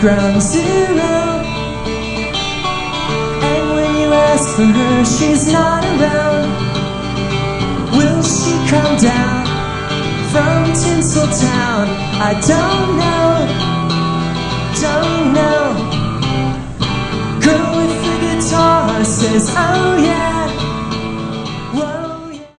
ground zero. And when you ask for her, she's not around. Will she come down from Tinseltown? I don't know, don't know. Girl with the guitar says, oh yeah.